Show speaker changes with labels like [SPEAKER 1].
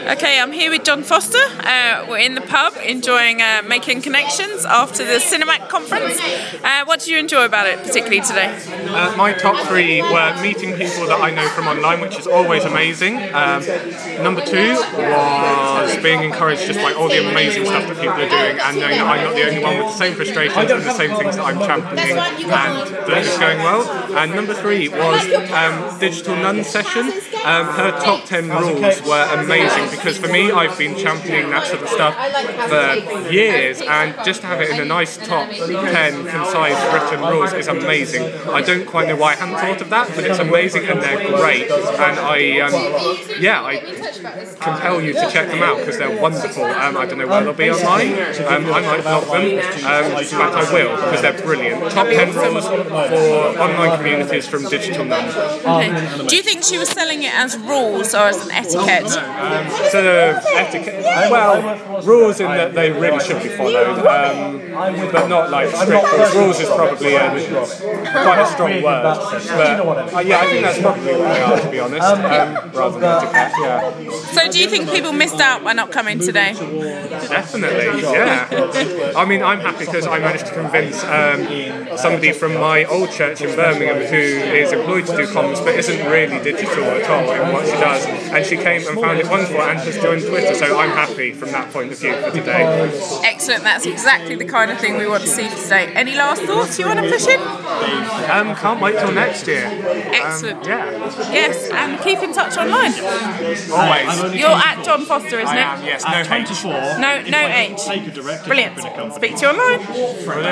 [SPEAKER 1] Okay, I'm here with John Foster. We're in the pub enjoying making connections after the Cinemac conference. What did you enjoy about it particularly today?
[SPEAKER 2] My top three were meeting people that I know from online, which is always amazing. Number two was being encouraged just by all the amazing stuff that people are doing and knowing that I'm not the only one with the same frustrations and the same things that I'm championing and that it's going well. And number three was Digital Nun session. Her top 10 rules were amazing because for me, I've been championing that sort of stuff for years, and just to have it in a nice top 10 concise written rules is amazing. I don't quite know why I hadn't thought of that, but it's amazing and they're great, and I compel you to check them out because they're wonderful. I don't know where they'll be online. I might blog them, but I will because they're brilliant. Top 10 rules for online communities from Digital Nun.
[SPEAKER 1] Okay. Do you think she was selling it as rules or as an etiquette?
[SPEAKER 2] Sort of etiquette. Well, rules in that they really should be followed, but not like strict rules. Rules is probably quite a strong word, but yeah, I think that's probably what they are, to be honest, rather than etiquette. Yeah.
[SPEAKER 1] So, do you think people missed out by not coming today?
[SPEAKER 2] Definitely, yeah. I mean, I'm happy because I managed to convince somebody from my old church in Birmingham who is employed to do comms but isn't really digital at all in what she does, and she came and found it wonderful and has joined Twitter, so I'm happy from that point of view for today.
[SPEAKER 1] Excellent, that's exactly the kind of thing we want to see today. Any last thoughts you want to push in?
[SPEAKER 2] Can't wait till next year.
[SPEAKER 1] Excellent.
[SPEAKER 2] Yeah.
[SPEAKER 1] Yes, and keep in touch online.
[SPEAKER 2] Always.
[SPEAKER 1] You're at John Foster, isn't it?
[SPEAKER 2] Yes, no 24.
[SPEAKER 1] No H. Brilliant. Speak to you online.